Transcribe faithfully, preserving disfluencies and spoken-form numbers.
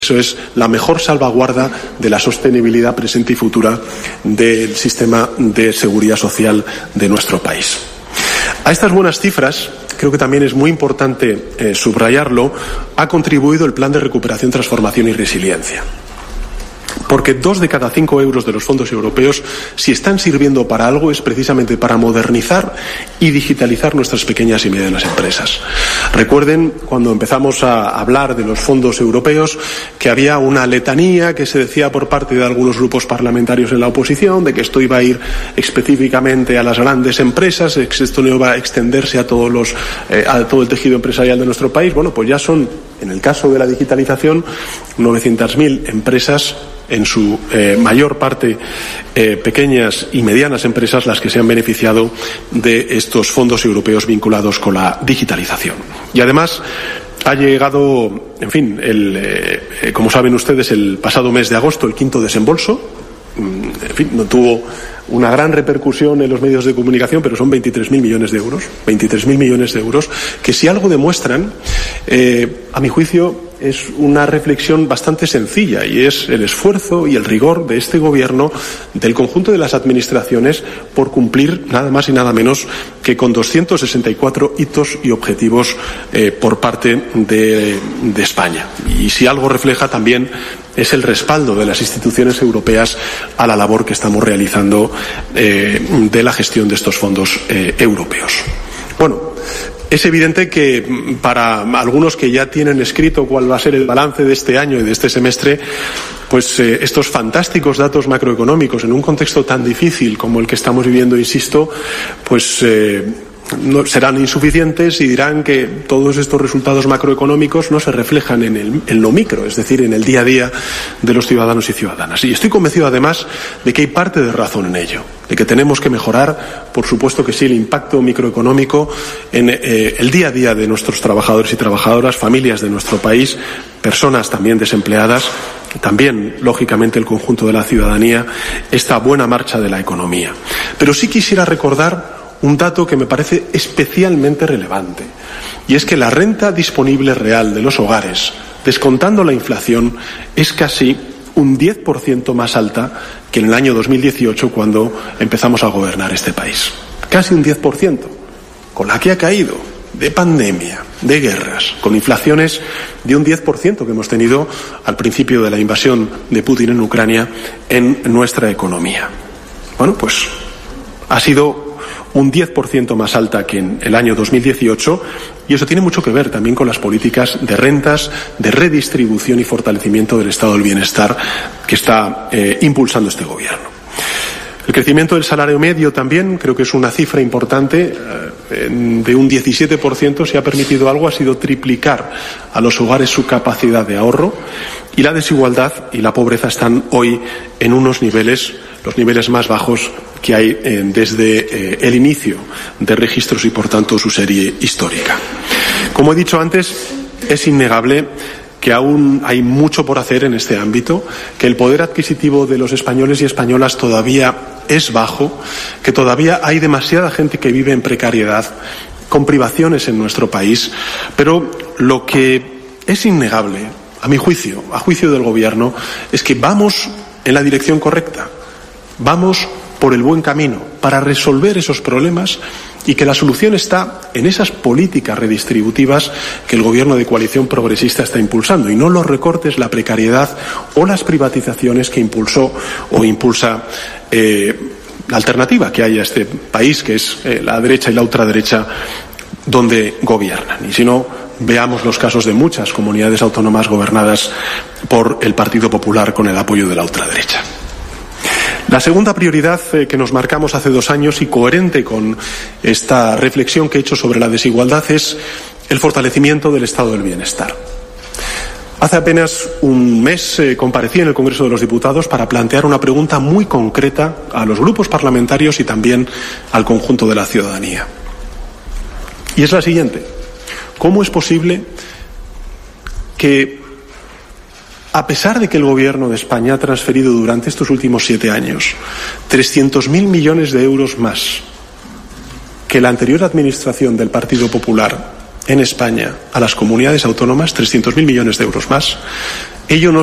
Eso es la mejor salvaguarda de la sostenibilidad presente y futura del sistema de seguridad social de nuestro país. A estas buenas cifras, creo que también es muy importante eh, subrayarlo, ha contribuido el Plan de Recuperación, Transformación y Resiliencia. Porque dos de cada cinco euros de los fondos europeos, si están sirviendo para algo, es precisamente para modernizar y digitalizar nuestras pequeñas y medianas empresas. Recuerden cuando empezamos a hablar de los fondos europeos que había una letanía que se decía por parte de algunos grupos parlamentarios en la oposición de que esto iba a ir específicamente a las grandes empresas, que esto no iba a extenderse a todos los, eh, a todo el tejido empresarial de nuestro país. Bueno, pues ya son, en el caso de la digitalización, novecientas mil empresas, en su eh, mayor parte eh, pequeñas y medianas empresas, las que se han beneficiado de estos fondos europeos vinculados con la digitalización. Y además ha llegado, en fin, el, eh, como saben ustedes, el pasado mes de agosto, el quinto desembolso. En fin, no tuvo una gran repercusión en los medios de comunicación, pero son veintitrés mil millones de euros, veintitrés mil millones de euros, que si algo demuestran, eh, a mi juicio, es una reflexión bastante sencilla, y es el esfuerzo y el rigor de este gobierno, del conjunto de las administraciones, por cumplir nada más y nada menos que con doscientos sesenta y cuatro hitos y objetivos eh, por parte de, de España. Y si algo refleja también es el respaldo de las instituciones europeas a la labor que estamos realizando eh, de la gestión de estos fondos eh, europeos. Bueno, es evidente que para algunos que ya tienen escrito cuál va a ser el balance de este año y de este semestre, pues eh, estos fantásticos datos macroeconómicos en un contexto tan difícil como el que estamos viviendo, insisto, pues eh, no, serán insuficientes y dirán que todos estos resultados macroeconómicos no se reflejan en, el, en lo micro, es decir, en el día a día de los ciudadanos y ciudadanas. Y estoy convencido, además, de que hay parte de razón en ello, de que tenemos que mejorar, por supuesto que sí, el impacto microeconómico en eh, el día a día de nuestros trabajadores y trabajadoras, familias de nuestro país, personas también desempleadas, también, lógicamente, el conjunto de la ciudadanía, esta buena marcha de la economía. Pero sí quisiera recordar un dato que me parece especialmente relevante, y es que la renta disponible real de los hogares, descontando la inflación, es casi un diez por ciento más alta que en el año dos mil dieciocho, cuando empezamos a gobernar este país. Casi un diez por ciento, con la que ha caído de pandemia, de guerras, con inflaciones de un diez por ciento que hemos tenido al principio de la invasión de Putin en Ucrania en nuestra economía. Bueno, pues ha sido un diez por ciento más alta que en el año dos mil dieciocho, y eso tiene mucho que ver también con las políticas de rentas, de redistribución y fortalecimiento del estado del bienestar que está eh, impulsando este gobierno. El crecimiento del salario medio también, creo que es una cifra importante, eh, de un diecisiete por ciento, si ha permitido algo, ha sido triplicar a los hogares su capacidad de ahorro, y la desigualdad y la pobreza están hoy en unos niveles, los niveles más bajos que hay eh, desde eh, el inicio de registros y, por tanto, su serie histórica. Como he dicho antes, es innegable que aún hay mucho por hacer en este ámbito, que el poder adquisitivo de los españoles y españolas todavía es bajo, que todavía hay demasiada gente que vive en precariedad, con privaciones en nuestro país, pero lo que es innegable, a mi juicio, a juicio del Gobierno, es que vamos en la dirección correcta, vamos por el buen camino para resolver esos problemas, y que la solución está en esas políticas redistributivas que el Gobierno de coalición progresista está impulsando, y no los recortes, la precariedad o las privatizaciones que impulsó o impulsa eh, la alternativa que hay a este país, que es eh, la derecha y la ultraderecha, donde gobiernan. Y si no, veamos los casos de muchas comunidades autónomas gobernadas por el Partido Popular con el apoyo de la ultraderecha. La segunda prioridad eh, que nos marcamos hace dos años, y coherente con esta reflexión que he hecho sobre la desigualdad, es el fortalecimiento del estado del bienestar. Hace apenas un mes eh, comparecí en el Congreso de los Diputados para plantear una pregunta muy concreta a los grupos parlamentarios y también al conjunto de la ciudadanía. Y es la siguiente: ¿cómo es posible que, a pesar de que el Gobierno de España ha transferido durante estos últimos siete años trescientos mil millones de euros más que la anterior administración del Partido Popular en España a las comunidades autónomas, trescientos mil millones de euros más, Ello no